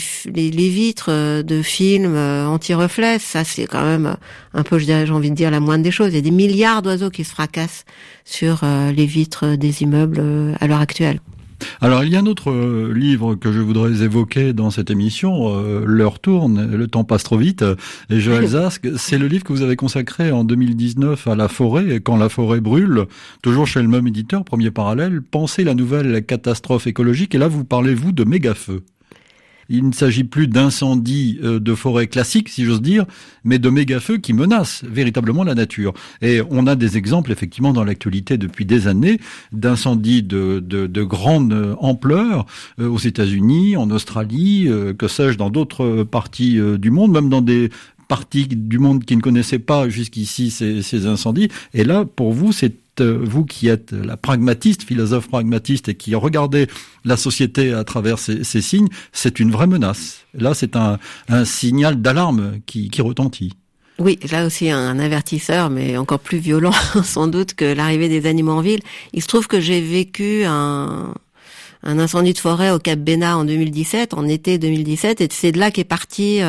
vitres de films anti-reflets, ça c'est quand même un peu, j'ai envie de dire, la moindre des choses. Il y a des milliards d'oiseaux qui se fracassent sur les vitres des immeubles à l'heure actuelle. Alors, il y a un autre livre que je voudrais évoquer dans cette émission, l'heure tourne, le temps passe trop vite, et Joël Zask, c'est le livre que vous avez consacré en 2019 à la forêt, et quand la forêt brûle, toujours chez le même éditeur, Premier Parallèle, Pensez la nouvelle catastrophe écologique, et là vous parlez, vous, de méga-feux. Il ne s'agit plus d'incendies de forêt classiques, si j'ose dire, mais de méga-feux qui menacent véritablement la nature. Et on a des exemples, effectivement, dans l'actualité depuis des années, d'incendies de grande ampleur aux États-Unis, en Australie, que sais-je, dans d'autres parties du monde, même dans des parties du monde qui ne connaissaient pas jusqu'ici ces incendies. Et là, pour vous, c'est vous qui êtes la pragmatiste, philosophe pragmatiste et qui regardez la société à travers ces signes, c'est une vraie menace. Là, c'est un signal d'alarme qui retentit. Oui, là aussi un avertisseur, mais encore plus violent sans doute que l'arrivée des animaux en ville. Il se trouve que j'ai vécu un incendie de forêt au Cap Bénat en 2017, en été 2017, et c'est de là qu'est parti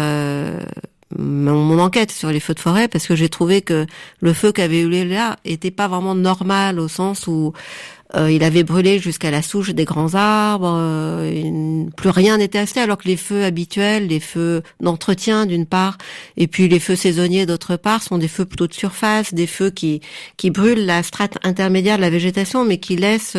mon enquête sur les feux de forêt, parce que j'ai trouvé que le feu qui avait eu lieu là était pas vraiment normal, au sens où il avait brûlé jusqu'à la souche des grands arbres, plus rien n'était resté, alors que les feux habituels, les feux d'entretien d'une part, et puis les feux saisonniers d'autre part, sont des feux plutôt de surface, des feux qui brûlent la strate intermédiaire de la végétation, mais qui laissent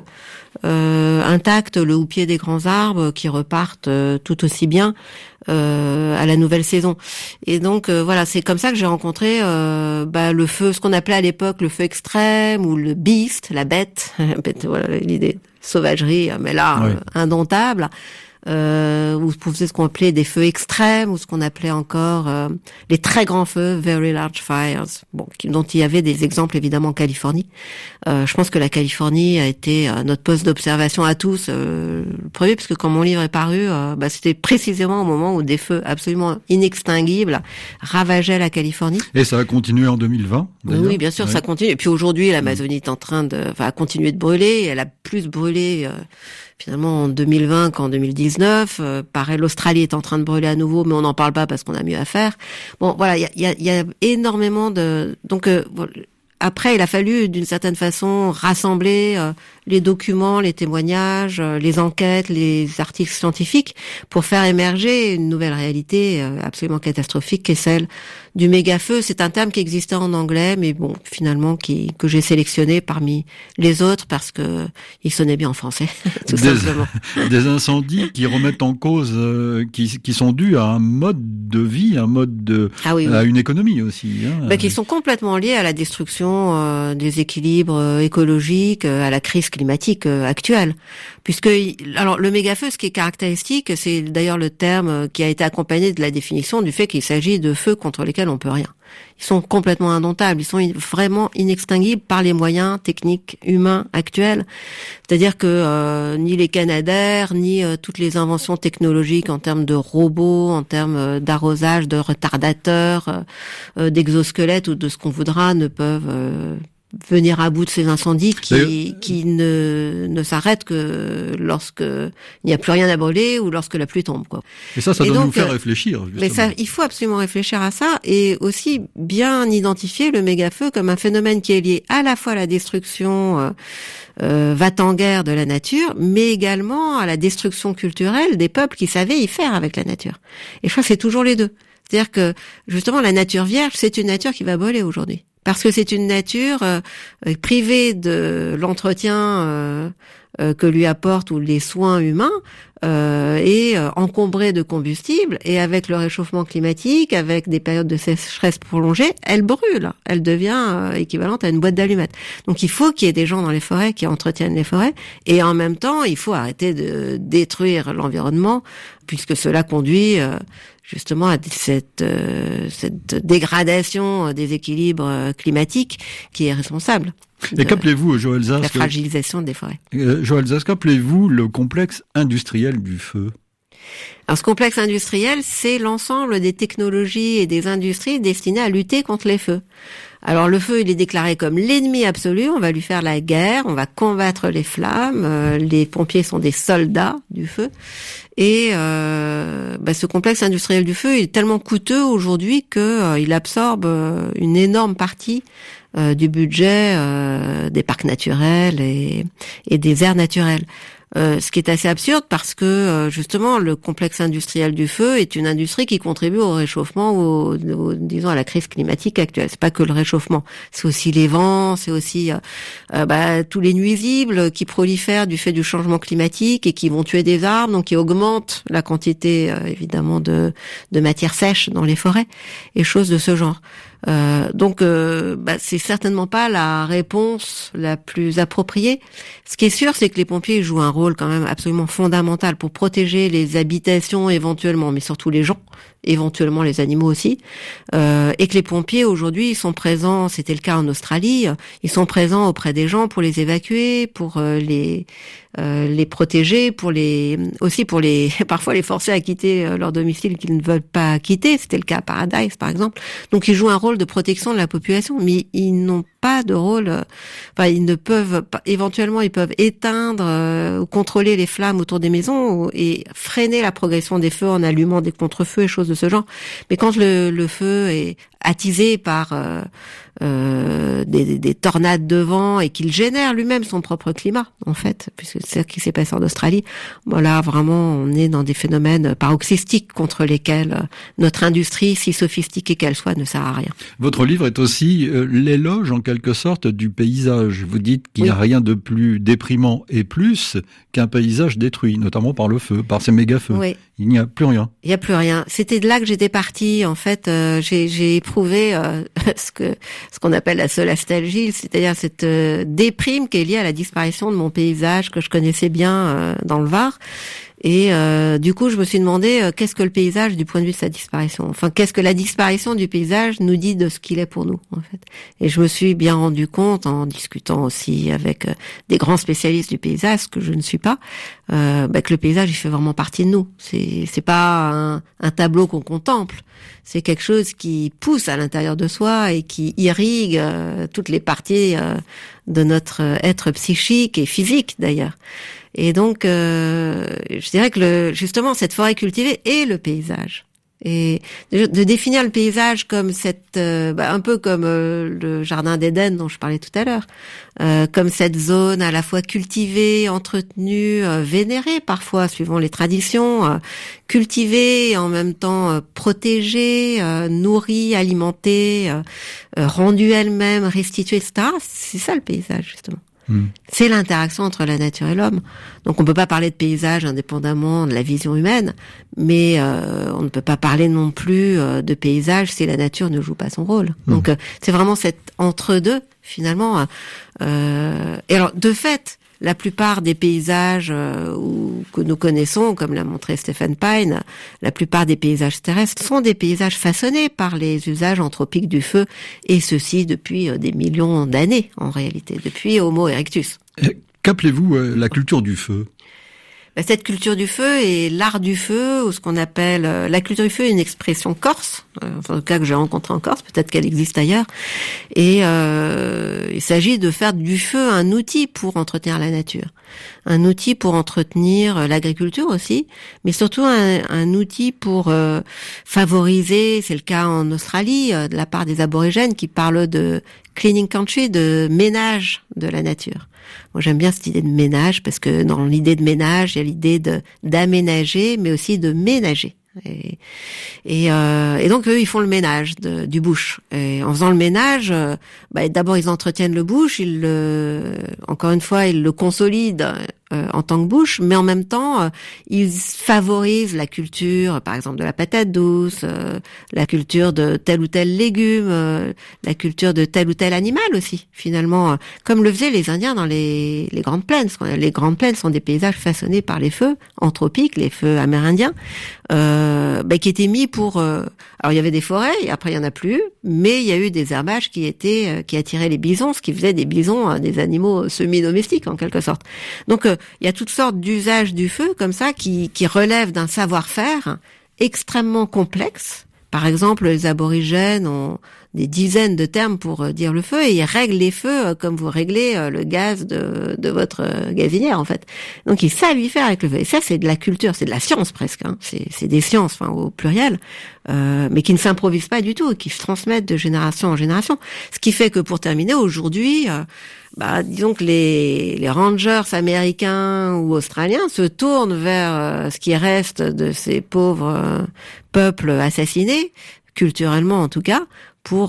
intact le houppier des grands arbres, qui repartent tout aussi bien à la nouvelle saison. Et donc voilà, c'est comme ça que j'ai rencontré le feu, ce qu'on appelait à l'époque le feu extrême, ou le beast, la bête, voilà l'idée de sauvagerie, mais là indomptable. ou vous faisiez ce qu'on appelait des feux extrêmes, ou ce qu'on appelait encore les très grands feux, very large fires, dont il y avait des exemples évidemment en Californie. Je pense que la Californie a été notre poste d'observation à tous, le premier, parce que quand mon livre est paru, c'était précisément au moment où des feux absolument inextinguibles ravageaient la Californie. Et ça a continué en 2020 d'ailleurs. Oui, bien sûr, ça continue. Et puis aujourd'hui, l'Amazonie est en train de continuer de brûler. Elle a plus brûlé finalement en 2020 qu'en 2019. Pareil, l'Australie est en train de brûler à nouveau, mais on n'en parle pas parce qu'on a mieux à faire. Bon, voilà, il y a énormément de... Donc, après, il a fallu, d'une certaine façon, rassembler les documents, les témoignages, les enquêtes, les articles scientifiques pour faire émerger une nouvelle réalité absolument catastrophique qui est celle du méga-feu. C'est un terme qui existait en anglais, mais bon, finalement, que j'ai sélectionné parmi les autres parce que il sonnait bien en français, tout simplement. Des incendies qui remettent en cause, qui sont dus à un mode de vie, un mode à une économie aussi. Qui sont complètement liés à la destruction des équilibres écologiques, à la crise climatique actuelle. Puisque, alors, le méga-feu, ce qui est caractéristique, c'est d'ailleurs le terme qui a été accompagné de la définition du fait qu'il s'agit de feux contre lesquels on peut rien. Ils sont complètement indomptables, ils sont vraiment inextinguibles par les moyens techniques humains actuels. C'est-à-dire que ni les canadaires, ni toutes les inventions technologiques en termes de robots, en termes d'arrosage, de retardateurs, d'exosquelettes ou de ce qu'on voudra ne peuvent venir à bout de ces incendies qui ne s'arrêtent que lorsque il n'y a plus rien à brûler ou lorsque la pluie tombe, quoi. Et ça doit nous faire réfléchir, justement. Mais ça, il faut absolument réfléchir à ça et aussi bien identifier le méga-feu comme un phénomène qui est lié à la fois à la destruction va-t-en-guerre de la nature, mais également à la destruction culturelle des peuples qui savaient y faire avec la nature. Et je crois que c'est toujours les deux. C'est-à-dire que, justement, la nature vierge, c'est une nature qui va brûler aujourd'hui. Parce que c'est une nature privée de l'entretien que lui apportent ou les soins humains et encombrée de combustible. Et avec le réchauffement climatique, avec des périodes de sécheresse prolongées, elle brûle. Elle devient équivalente à une boîte d'allumettes. Donc il faut qu'il y ait des gens dans les forêts qui entretiennent les forêts. Et en même temps, il faut arrêter de détruire l'environnement, puisque cela conduit... justement à cette dégradation des équilibres climatiques qui est responsable. Et qu'appelez-vous, Joëlle Zask, la fragilisation des forêts. Joëlle Zask, qu'appelez-vous le complexe industriel du feu? Alors, ce complexe industriel, c'est l'ensemble des technologies et des industries destinées à lutter contre les feux. Alors, le feu, il est déclaré comme l'ennemi absolu. On va lui faire la guerre, on va combattre les flammes. Les pompiers sont des soldats du feu. Et ce complexe industriel du feu est tellement coûteux aujourd'hui que il absorbe une énorme partie du budget des parcs naturels et des aires naturelles. Ce qui est assez absurde parce que justement le complexe industriel du feu est une industrie qui contribue au réchauffement, disons à la crise climatique actuelle. C'est pas que le réchauffement, c'est aussi les vents, c'est aussi tous les nuisibles qui prolifèrent du fait du changement climatique et qui vont tuer des arbres, donc qui augmentent la quantité évidemment de matière sèche dans les forêts et choses de ce genre. C'est certainement pas la réponse la plus appropriée. Ce qui est sûr, c'est que les pompiers jouent un rôle quand même absolument fondamental pour protéger les habitations éventuellement, mais surtout les gens, éventuellement les animaux aussi, et que les pompiers aujourd'hui ils sont présents, c'était le cas en Australie, ils sont présents auprès des gens pour les évacuer, pour les protéger, pour les parfois les forcer à quitter leur domicile qu'ils ne veulent pas quitter. C'était le cas à Paradise par exemple. Donc ils jouent un rôle de protection de la population, mais ils n'ont pas de rôle. Ils ne peuvent pas, éventuellement ils peuvent éteindre ou contrôler les flammes autour des maisons et freiner la progression des feux en allumant des contre-feux et choses de ce genre. Mais quand le feu est attisé par des tornades de vent et qu'il génère lui-même son propre climat, en fait, puisque c'est ce qui s'est passé en Australie. Voilà, vraiment, on est dans des phénomènes paroxystiques contre lesquels notre industrie, si sophistiquée qu'elle soit, ne sert à rien. Votre livre est aussi l'éloge, en quelque sorte, du paysage. Vous dites qu'il n'y a rien de plus déprimant et plus qu'un paysage détruit, notamment par le feu, par ces méga-feux. Oui. Il n'y a plus rien. Il n'y a plus rien. C'était de là que j'étais partie. En fait, j'ai éprouvé ce qu'on appelle la solastalgie, c'est-à-dire cette déprime qui est liée à la disparition de mon paysage que je connaissais bien dans le Var. Et du coup, je me suis demandé qu'est-ce que le paysage du point de vue de sa disparition. Enfin, qu'est-ce que la disparition du paysage nous dit de ce qu'il est pour nous, en fait. Et je me suis bien rendu compte, en discutant aussi avec des grands spécialistes du paysage, ce que je ne suis pas, que le paysage, il fait vraiment partie de nous. C'est pas un tableau qu'on contemple. C'est quelque chose qui pousse à l'intérieur de soi et qui irrigue toutes les parties de notre être psychique et physique, d'ailleurs. Et donc, je dirais que justement, cette forêt cultivée est le paysage. Et de définir le paysage comme un peu comme le jardin d'Éden dont je parlais tout à l'heure, comme cette zone à la fois cultivée, entretenue, vénérée parfois suivant les traditions, cultivée et en même temps protégée, nourrie, alimentée, rendue elle-même, restituée, etc. C'est ça le paysage justement. C'est l'interaction entre la nature et l'homme. Donc on peut pas parler de paysage indépendamment de la vision humaine, mais on ne peut pas parler non plus de paysage si la nature ne joue pas son rôle. Donc c'est vraiment cet entre-deux finalement. Et alors de fait, la plupart des paysages que nous connaissons, comme l'a montré Stephen Pine, la plupart des paysages terrestres sont des paysages façonnés par les usages anthropiques du feu, et ceci depuis des millions d'années en réalité, depuis Homo erectus. Qu'appelez-vous la culture du feu ? Cette culture du feu est l'art du feu, ou ce qu'on appelle la culture du feu est une expression corse, en tout cas que j'ai rencontrée en Corse, peut-être qu'elle existe ailleurs, et il s'agit de faire du feu un outil pour entretenir la nature, un outil pour entretenir l'agriculture aussi, mais surtout un outil pour favoriser, c'est le cas en Australie, de la part des aborigènes qui parlent de cleaning country, de ménage de la nature. Moi, j'aime bien cette idée de ménage parce que dans l'idée de ménage, il y a l'idée d'aménager, mais aussi de ménager. Et donc eux, ils font le ménage du bush. Et en faisant le ménage, d'abord ils entretiennent le bush, encore une fois, ils le consolident en tant que bush, mais en même temps, ils favorisent la culture, par exemple de la patate douce, la culture de tel ou tel légume, la culture de tel ou tel animal aussi, finalement, comme le faisaient les Indiens dans les Grandes Plaines. Les Grandes Plaines sont des paysages façonnés par les feux anthropiques, les feux amérindiens, qui étaient mis pour... alors il y avait des forêts, et après il y en a plus, mais il y a eu des herbages qui attiraient les bisons, ce qui faisait des bisons des animaux semi-domestiques en quelque sorte. Donc il y a toutes sortes d'usages du feu comme ça qui relèvent d'un savoir-faire extrêmement complexe. Par exemple, les aborigènes ont des dizaines de termes pour dire le feu, et ils règlent les feux comme vous réglez le gaz de votre gazinière en fait. Donc ils savent y faire avec le feu. Et ça, c'est de la culture, c'est de la science presque. Hein. C'est des sciences, au pluriel, mais qui ne s'improvisent pas du tout, qui se transmettent de génération en génération. Ce qui fait que pour terminer, aujourd'hui, disons que les rangers américains ou australiens se tournent vers ce qui reste de ces pauvres peuples assassinés, culturellement en tout cas, pour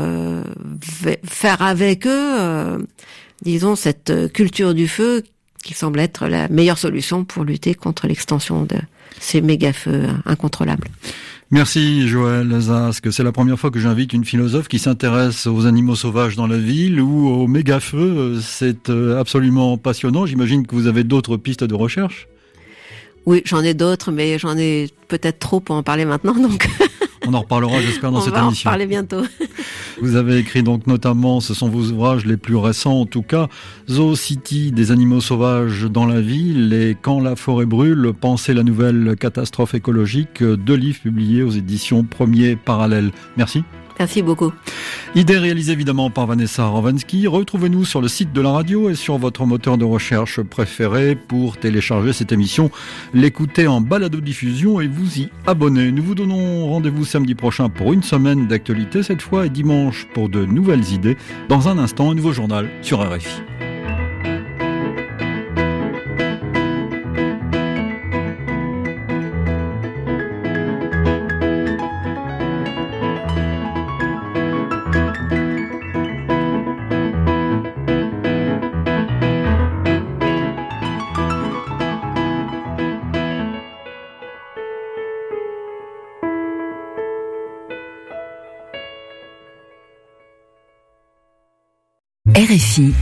faire avec eux, disons, cette culture du feu qui semble être la meilleure solution pour lutter contre l'extension de ces méga-feux incontrôlables. Merci Joëlle Zask. C'est la première fois que j'invite une philosophe qui s'intéresse aux animaux sauvages dans la ville ou aux méga-feux. C'est absolument passionnant. J'imagine que vous avez d'autres pistes de recherche. Oui, j'en ai d'autres, mais j'en ai peut-être trop pour en parler maintenant, donc... On en reparlera, j'espère, dans cette émission. On va en parler bientôt. Vous avez écrit donc notamment, ce sont vos ouvrages les plus récents en tout cas, Zoo City, des animaux sauvages dans la ville, et Quand la forêt brûle, penser la nouvelle catastrophe écologique, 2 livres publiés aux éditions Premier Parallèle. Merci. Merci beaucoup. Idée réalisée évidemment par Vanessa Rovansky. Retrouvez-nous sur le site de la radio et sur votre moteur de recherche préféré pour télécharger cette émission, l'écouter en balado-diffusion et vous y abonner. Nous vous donnons rendez-vous samedi prochain pour une semaine d'actualité cette fois, et dimanche pour de nouvelles idées. Dans un instant, un nouveau journal sur RFI. RFI